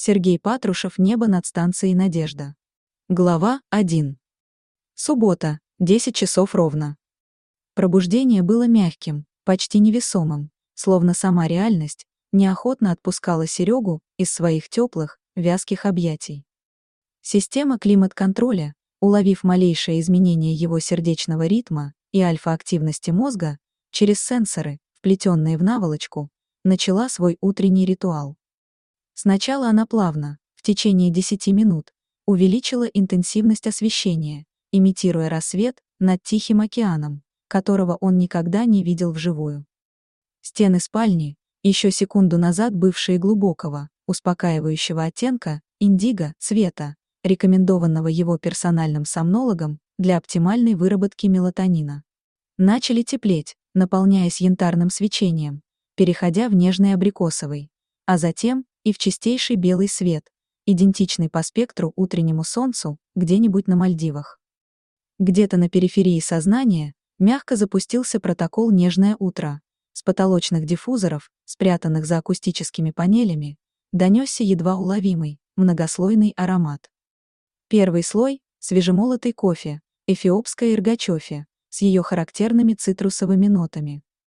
Сергей Патрушев. Небо над станцией «Надежда». Глава 1. Суббота, 10 часов ровно. Пробуждение было мягким, почти невесомым, словно сама реальность неохотно отпускала Серегу из своих теплых, вязких объятий. Система климат-контроля, уловив малейшее изменение его сердечного ритма и альфа-активности мозга, через сенсоры, вплетенные в наволочку, начала свой утренний ритуал. Сначала она плавно, в течение 10 минут, увеличила интенсивность освещения, имитируя рассвет над Тихим океаном, которого он никогда не видел вживую. Стены спальни, еще секунду назад бывшие глубокого, успокаивающего оттенка, индиго цвета, рекомендованного его персональным сомнологом для оптимальной выработки мелатонина, начали теплеть, наполняясь янтарным свечением, переходя в нежный абрикосовый, а затем и в чистейший белый свет, идентичный по спектру утреннему солнцу где-нибудь на Мальдивах. Где-то на периферии сознания мягко запустился протокол «Нежное утро». С потолочных диффузоров, спрятанных за акустическими панелями, донесся едва уловимый, многослойный аромат. Первый слой — свежемолотый кофе, эфиопская иргачофе, с ее характерными цитрусовыми нотами.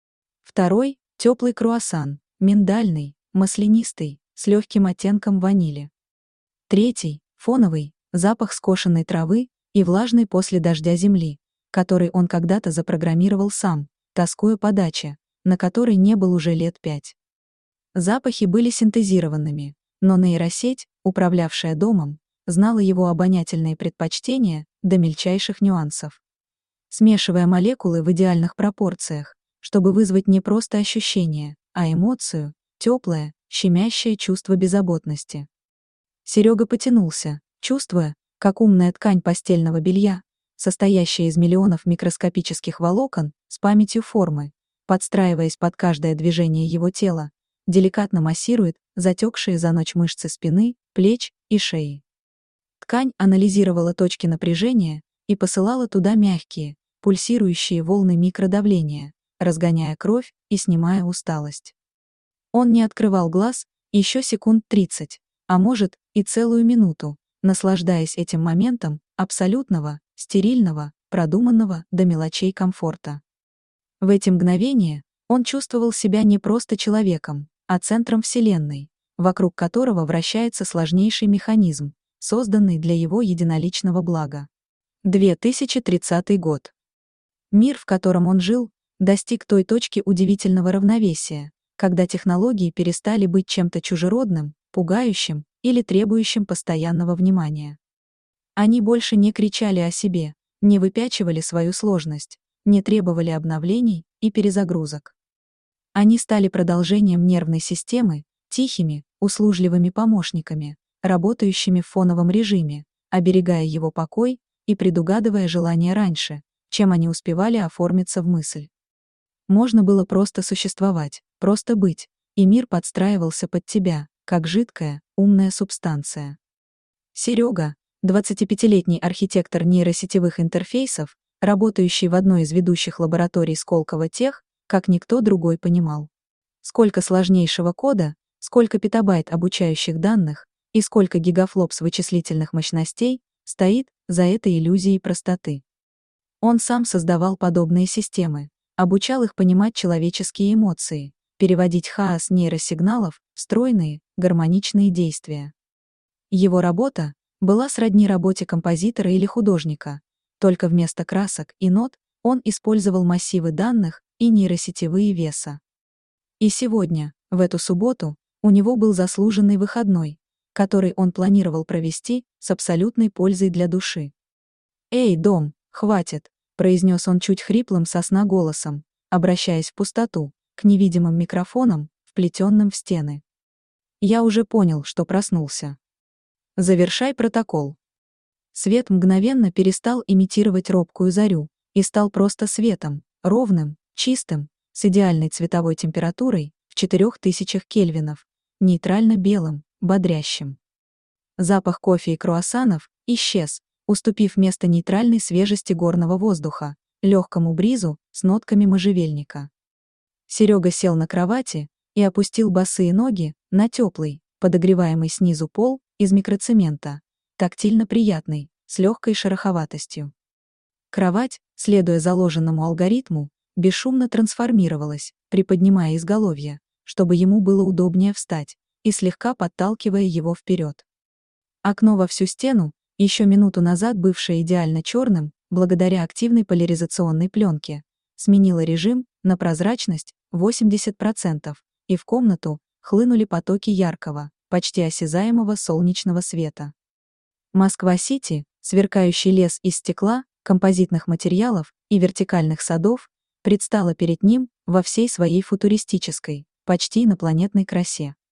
Второй — теплый круассан, миндальный, маслянистый, с легким оттенком ванили. Третий — фоновый, запах скошенной травы и влажной после дождя земли, который он когда-то запрограммировал сам, тоскуя по даче, на которой не был уже лет 5. Запахи были синтезированными, но нейросеть, управлявшая домом, знала его обонятельные предпочтения до мельчайших нюансов. Смешивая молекулы в идеальных пропорциях, чтобы вызвать не просто ощущение, а эмоцию, теплое, щемящее чувство беззаботности. Серега потянулся, чувствуя, как умная ткань постельного белья, состоящая из миллионов микроскопических волокон с памятью формы, подстраиваясь под каждое движение его тела, деликатно массирует затекшие за ночь мышцы спины, плеч и шеи. Ткань анализировала точки напряжения и посылала туда мягкие, пульсирующие волны микродавления, разгоняя кровь и снимая усталость. Он не открывал глаз еще секунд 30, а может, и целую минуту, наслаждаясь этим моментом абсолютного, стерильного, продуманного до мелочей комфорта. В эти мгновения он чувствовал себя не просто человеком, а центром Вселенной, вокруг которого вращается сложнейший механизм, созданный для его единоличного блага. 2030 год. Мир, в котором он жил, достиг той точки удивительного равновесия, когда технологии перестали быть чем-то чужеродным, пугающим или требующим постоянного внимания. Они больше не кричали о себе, не выпячивали свою сложность, не требовали обновлений и перезагрузок. Они стали продолжением нервной системы, тихими, услужливыми помощниками, работающими в фоновом режиме, оберегая его покой и предугадывая желания раньше, чем они успевали оформиться в мысль. Можно было просто существовать, просто быть, и мир подстраивался под тебя, как жидкая, умная субстанция. Серега, 25-летний архитектор нейросетевых интерфейсов, работающий в одной из ведущих лабораторий Сколково Тех, как никто другой понимал. Сколько сложнейшего кода, сколько петабайт обучающих данных и сколько гигафлопс вычислительных мощностей стоит за этой иллюзией простоты. Он сам создавал подобные системы, обучал их понимать человеческие эмоции, переводить хаос нейросигналов в стройные, гармоничные действия. Его работа была сродни работе композитора или художника, только вместо красок и нот он использовал массивы данных и нейросетевые веса. И сегодня, в эту субботу, у него был заслуженный выходной, который он планировал провести с абсолютной пользой для души. «Эй, дом, хватит!» — произнес он чуть хриплым со сна голосом, обращаясь в пустоту, к невидимым микрофонам, вплетенным в стены. «Я уже понял, что проснулся. Завершай протокол». Свет мгновенно перестал имитировать робкую зарю и стал просто светом, ровным, чистым, с идеальной цветовой температурой в 4000 кельвинов, нейтрально белым, бодрящим. Запах кофе и круассанов исчез, уступив место нейтральной свежести горного воздуха, легкому бризу с нотками можжевельника. Серега сел на кровати и опустил босые ноги на теплый, подогреваемый снизу пол из микроцемента, тактильно приятный, с легкой шероховатостью. Кровать, следуя заложенному алгоритму, бесшумно трансформировалась, приподнимая изголовье, чтобы ему было удобнее встать, и слегка подталкивая его вперед. Окно во всю стену, еще минуту назад бывшее идеально черным, благодаря активной поляризационной пленке, сменило режим на прозрачность 80%, и в комнату хлынули потоки яркого, почти осязаемого солнечного света. Москва-Сити, сверкающий лес из стекла, композитных материалов и вертикальных садов, предстала перед ним во всей своей футуристической, почти инопланетной красе.